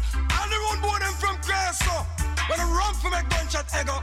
All the road boy them from Creso. When I run for my gunshot ego.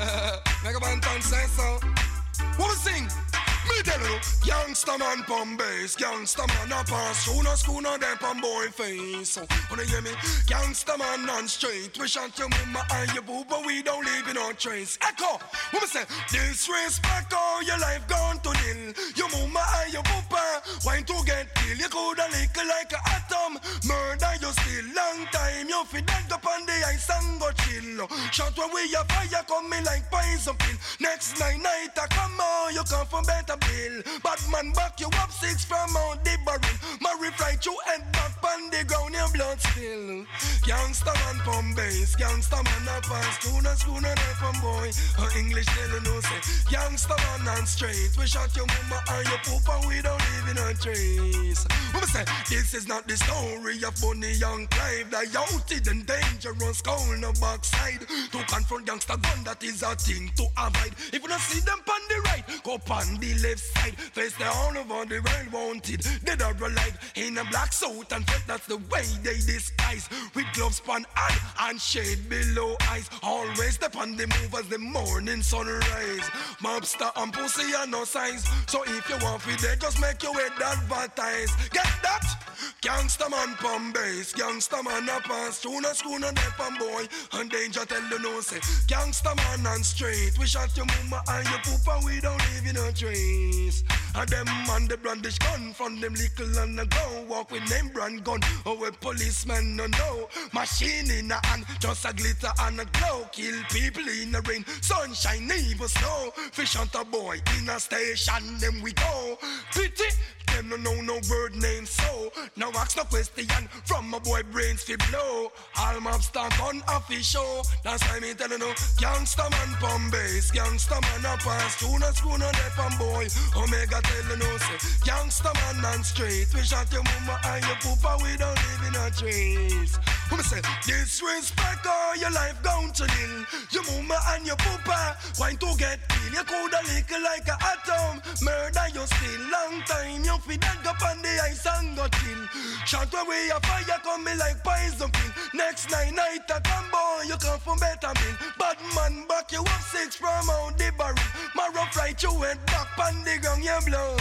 Mega Banton say so. What we sing? Me tell you, gangsta man pump bass, gangsta man a pass through no school no them pump boy face. So, wanna hear me? Gangsta man on straight. We shot your mama and your boo, but we don't leave in no trace. Echo, what me say? Disrespect all your life gone to nil. Your mama and your papa, why to get killed? You coulda lick like a atom. Murder you still long time. You fi dead up on the ice and go chill. Shot when we a fire coming like poison pill. Next night I come on, you come from better bill. Bad man back you up 6 from out the barrel. Marry fly you head back on the ground, your blood spill. Gangsta man pump bass, gangsta man a pass. Schooner there from boy. English tell you no say. Gangsta man and straight. We shot your mama and your poop and we don't leave in a trace. We say this is not the story of Bonnie and Clive. The youted and dangerous cold no backside. To confront gangsta gun, that is a thing to avoid. If you don't see them on the right, go on the left side. Face the all over the world wanted. Dead or alive in a black suit and felt that's the way they disguise. With gloves pan hand and shade below eyes. Always step on the move as the morning sunrise. Mobster and pussy are no size. So if you want to there, just make your way advertise. Get that? Gangsta man pump bass, gangsta man a pass. Schooner there from boy. And danger tell you no say. Gangsta man and straight. We shot your mama and your poop and we don't leave in a trace. And them man the brandish gun from them little and a go. Walk with name brand gun. Oh a policeman no know. Machine in a hand, just a glitter and a glow. Kill people in the rain, sunshine, even snow. Fish hunter boy in a station, them we go. Pity, them no know no word name so. Now ask no question from my boy brains fi blow. All mobster gun official. That's why me tell you no. Gangsta man pump bass, gangsta man a pass. Schooner there from boy. Omega tell you no say. Gangsta man and straight. We shot your mama and your poopa, we don't live in a trace. Who me say? Disrespect all your life gone to nil. Your mama and your poopa, why to get killed? You coulda lick like a atom. Murder you still long time. You fi dead up on the ice and go chill. Shot away a fire coming like poison pill. Next night I come boy, you come from better meal. Bad man back you up 6 from out the barrel. Marrow right you head back on the ground, you blow.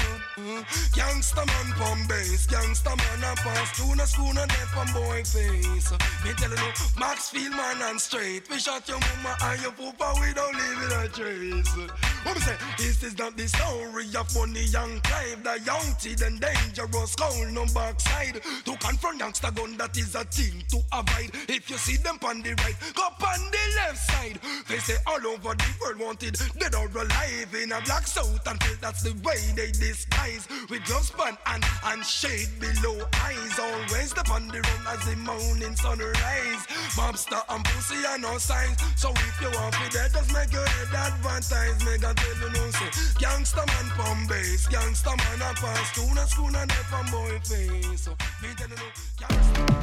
Gangsta man pump bass, gangsta man a pass. Schooner there from boy face. Me tell you no, Maxfield man and straight. We shot your mama and your poopa, we don't leave in a trace. What me say? This is not the story of Bonnie and Clive. The youted and dangerous cold no backside. To confront gangsta gun, that is a thing to avoid. If you see them on the right, go on the left side. They say all over the world wanted, dead or alive in a black suit and feel that's the way they disguise. With gloves pan and shade below eyes. Always step on the run as the morning sunrise. Mobster and pussy are no signs. So if you want to there, just make your head advertise. Make a tell you no say. Gangsta man pump bass, gangsta man a pass. Schooner there from boy face. So me tell you no, gangsta.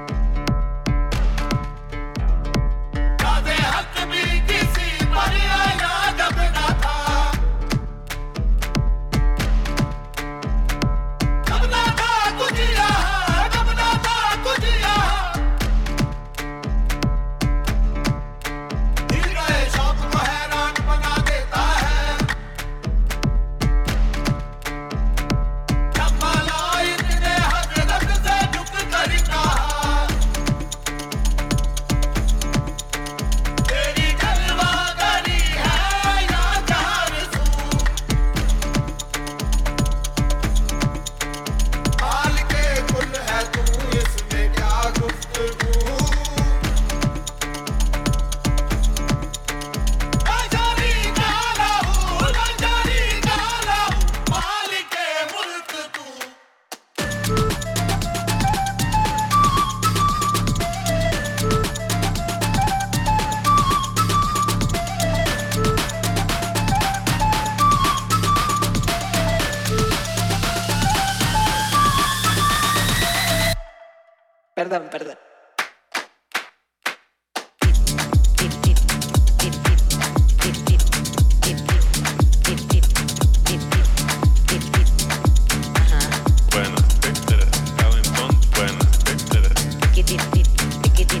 हक भी किसी पर आया जब ना था जब ना था कुछ यहाँ जब ना था कुछ यहाँ दिल गए शौक को हैरान बना देता है जब माला इतने हजरत से झुक कर कहा Perdón. Buenas, calentón, buenas,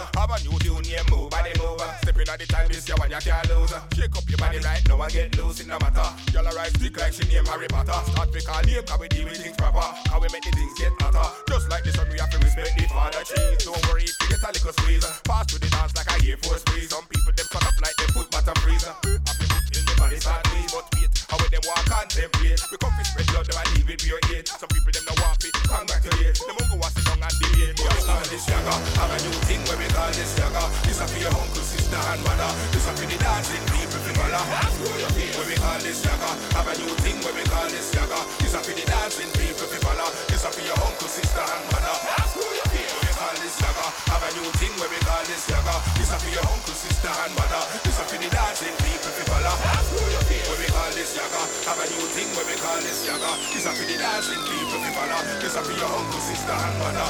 Have a new tune, yeah, move body mover. Stepping at the time, this year when you can't lose. Shake up your body right now and get loose in the matter. Y'all a ride stick like she name Harry Potter. Start pick our name, cause we deal with things proper. Cause we make the things get hotter. Just like the sun, we have to respect the father trees. Don't worry if you get a little squeeze. Pass to the dance like a Air Force breeze. Some people them sun up like they put bottom freezer. After in the body start me, but wait, how when them walk contemplate. We come to spread blood, them and leave it pure hate. Some people them no want to congratulate. Them won't go and sit down and debate. We call this yaga, have a new thing where we call this yaga. This a for your uncle, sister and mother. This a for the dancing people for color. Where we call this yaga, have a new thing where we call this yaga. This a for the dancing people for color. This a for your uncle, sister and mother. This yaga, have a new thing where we call this yaga. This a for your uncle, sister and mother. This a for the dancing people for color. Where we call this yaga, have a new thing where we call this yaga. This a for the dancing people for color. This a for your uncle, sister and mother.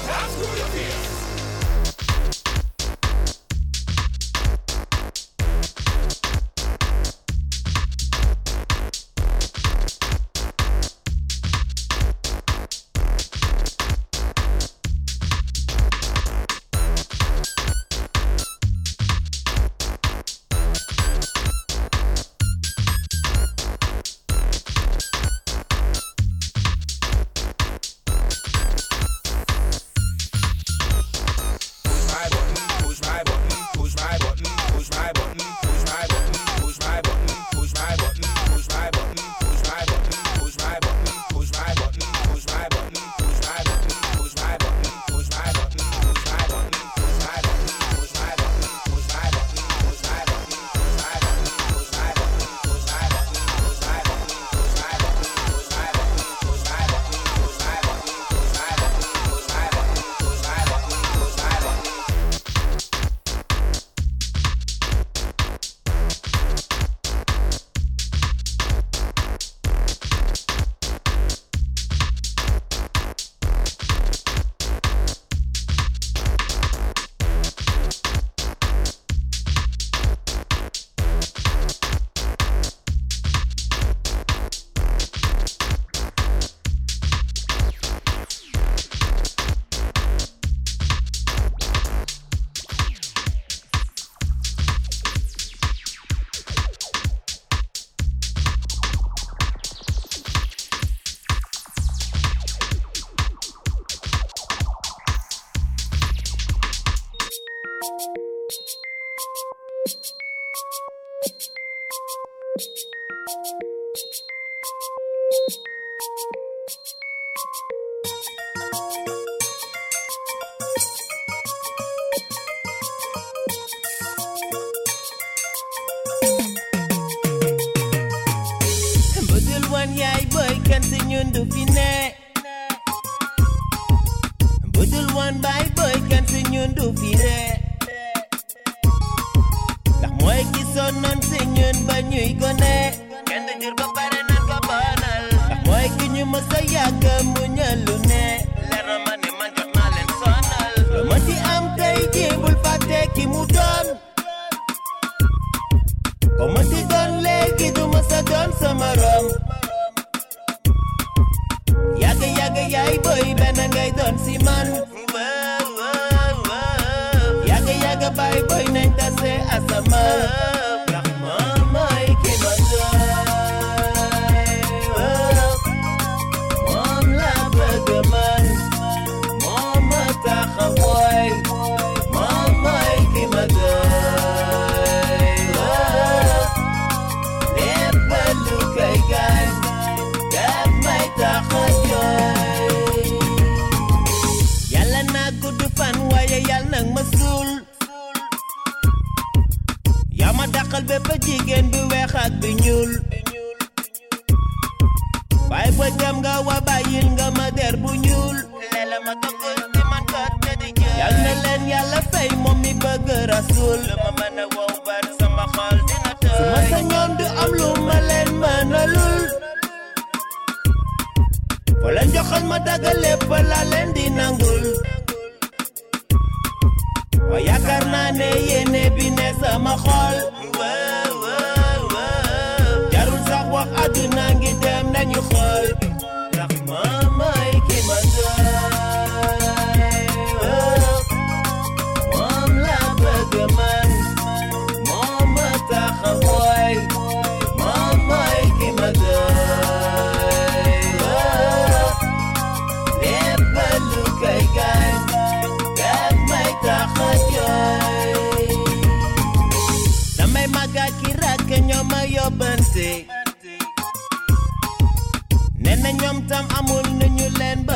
Mom, love.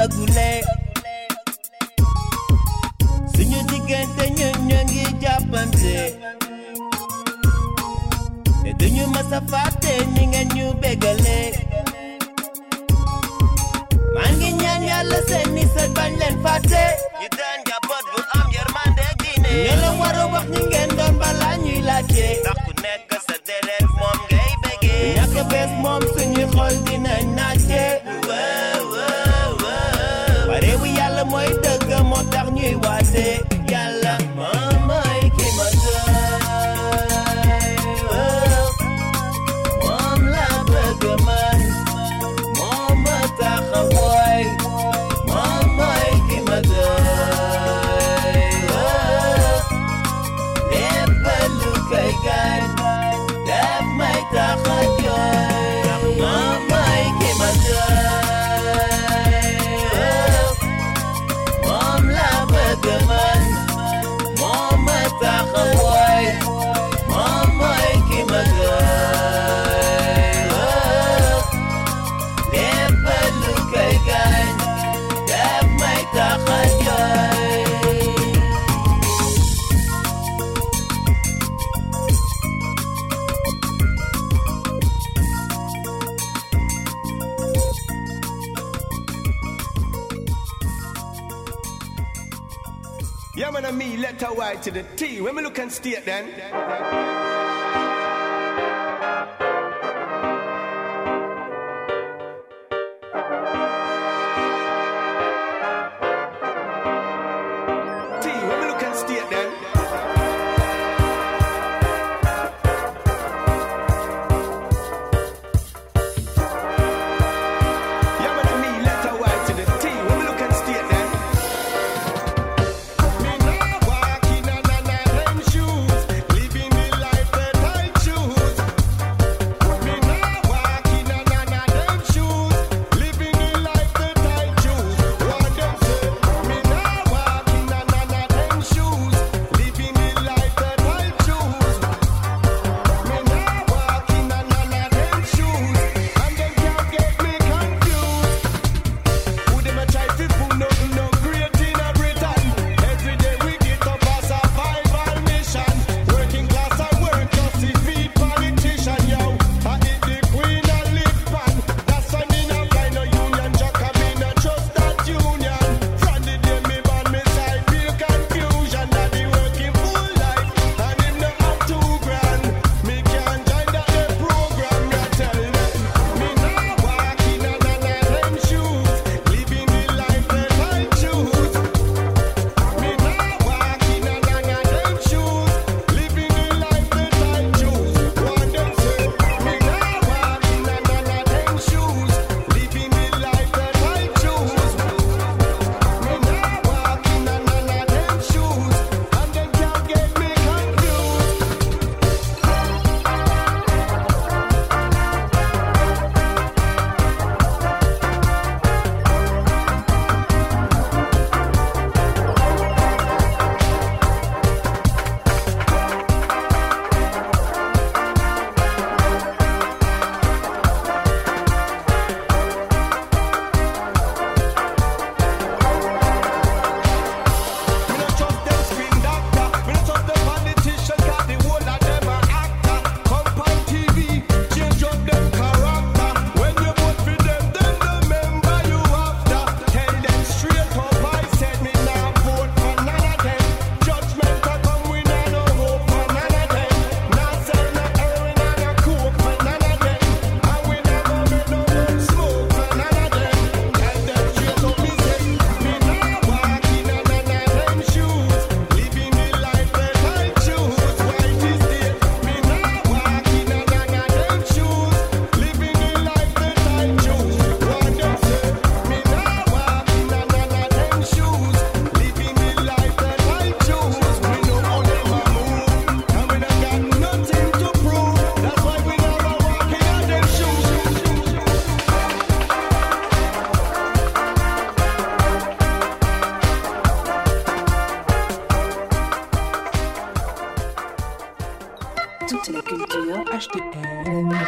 dagule suñu diggante ñu ngi jàppante te duñu masa fàtte ni ngeen ñu bégale maa ngi ñaan yàlla seeni sët bañ leen fàtte ñu daan njaboot bu am yërmande diine ñoo leen war a wax ñi ngeen doon balaa ñuy laajte ndax ku nekk sa deret moom ngay bégee ñàkk bees moom suñuy xol dinañ naajte pare bu yàlla mooy dëgg moo tax ñuy waate yàlla moom mooy ki ma doy moom la bëgg man moom ma tax a woy moom mooy ki ma doy lépp lu koy gaañ daf may tax a jooy moom mooy ki ma doy moom la bëgg man moom ma tax a woy moom mooy ki ma doy lépp lu koy gaañ daf may tax a jooy Yeah, man, and me, letter Y to the T. When we look and state then. T, when we look and state then. Yeah, man, and me, letter Y to the T. When we look and state then. Me now walk in a them shoes, living the life that I choose. Me now walk in a them shoes, living the life that I choose. What them say? Me now walk in a them shoes, living the life that I choose. Me now walk in a them shoes, and them can't get me confused. Who them a try to put no great in a Britain? Every day we get up a survival mission. Working class and work just to feed politician, yo. I hit the queen and live pan. That's why me not fly no union jack and me not trust that union. From the day me born me side feel confusion that the working full life and him not have $2,000. Me can't join that the program. Me tell them me now walk in a them shoes, living the life that I choose. Me now walk in a them shoes, living the life that I choose. What them say? Me now walk in a them shoes, living the life that I choose. Me now walk in a them shoes, and them can't get me confused. Me no trust them screen doctor. Me no trust the politician 'cause the whole of them a actor. Come on TV, change up them character. When you vote for them, then remember you after. Tell them straight up, I said me nah vote for none of them. Judgment a come, we nah no hope for none of them. Nah sell no heroin and no coke for none of them. And we never make no more smoke for none of them. Tell them straight up, me say me nah walk in a them shoes, living the life that I choose. White is dead, me nah walk in a them shoes, living the life that I choose. What them say? Me nah walk in a them shoes, living the life that I choose. We know how them a move, and we not got nothing to prove. That's why we never walk in a them shoes. Toute la culture HTL Mix.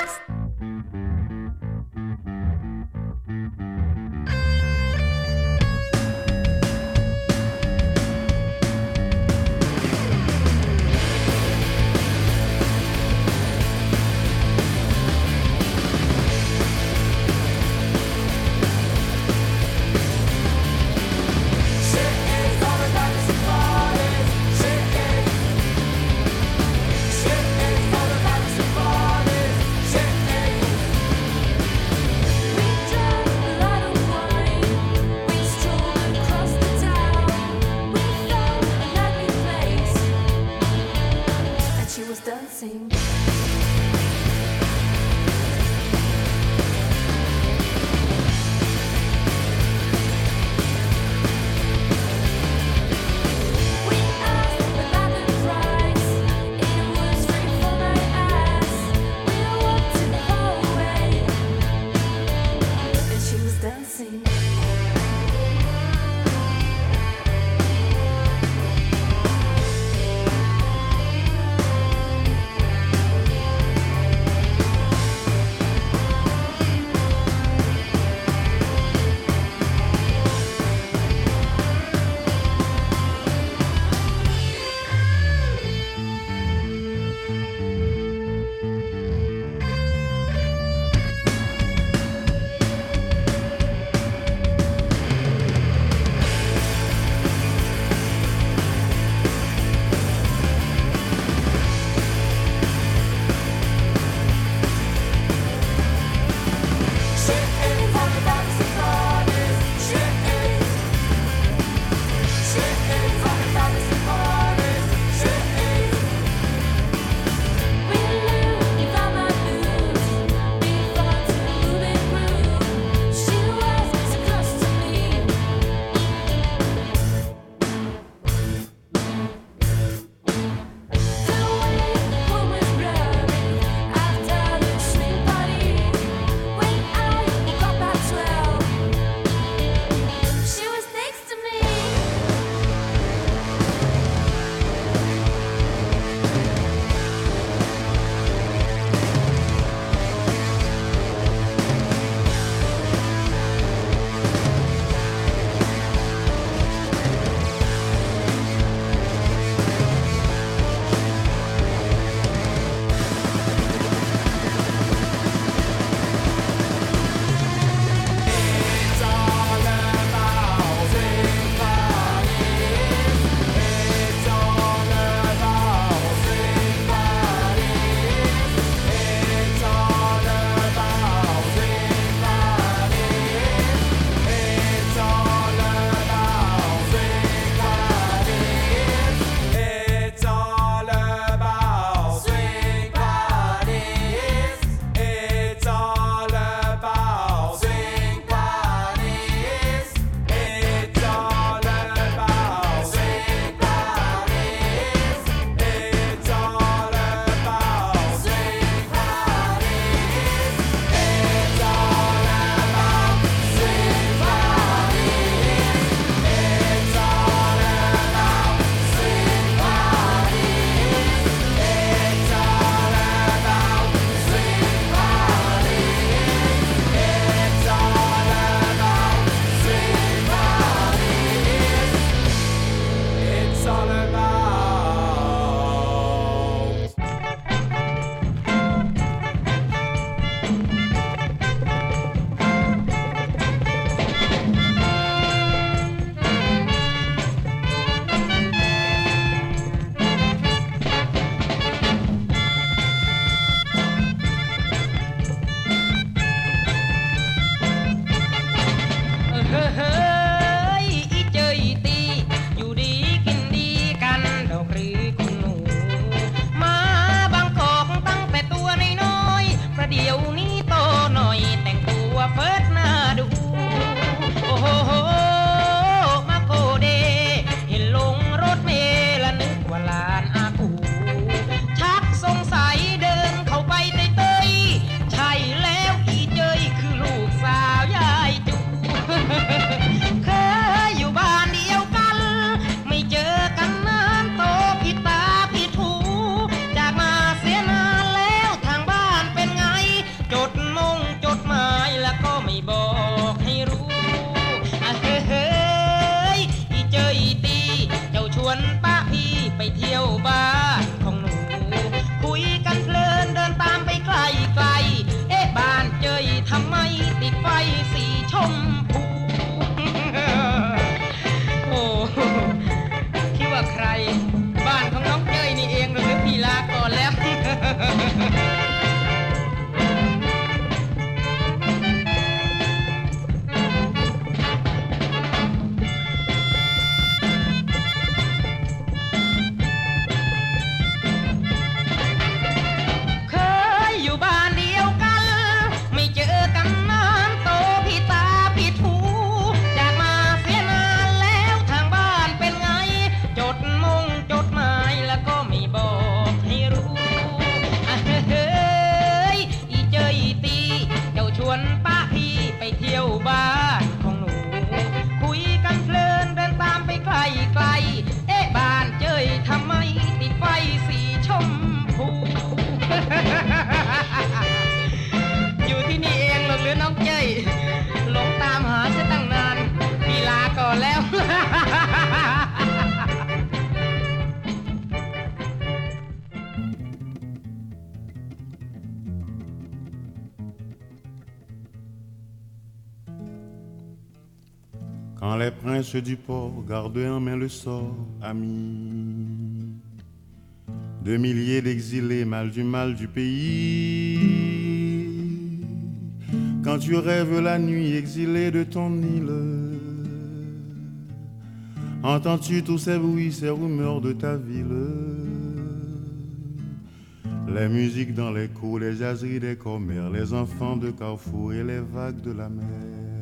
เที่ยวบ้านของหนูคุยกันเพลินเดินตามไปไกลไกลเอ๊ะบ้านเจ้ยทำไมติดไฟสีชมพู อยู่ที่นี่เองหลงหรือน้องเจ้ยหลงตามหาจะตั้งนานพี่ลาก่อนแล้ว Quand les princes du port gardaient en main le sort, amis, de milliers d'exilés, mal du pays. Quand tu rêves la nuit exilé de ton île, entends-tu tous ces bruits, ces rumeurs de ta ville? Les musiques dans les cours, les jaseries des commères, les enfants de Carrefour et les vagues de la mer.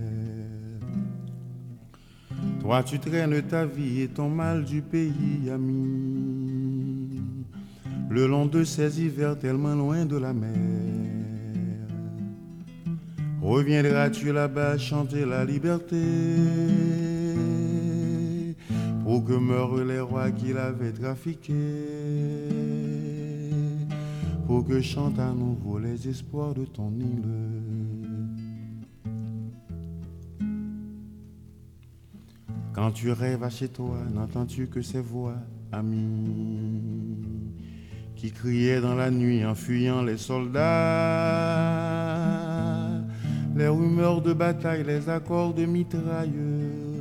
Toi tu traînes ta vie et ton mal du pays, ami, le long de ces hivers tellement loin de la mer. Reviendras-tu là-bas chanter la liberté pour que meurent les rois qui l'avaient trafiqué, pour que chantent à nouveau les espoirs de ton île? Quand tu rêves chez toi, n'entends-tu que ces voix, amis, qui criaient dans la nuit en fuyant les soldats, les rumeurs de bataille, les accords de mitrailleurs,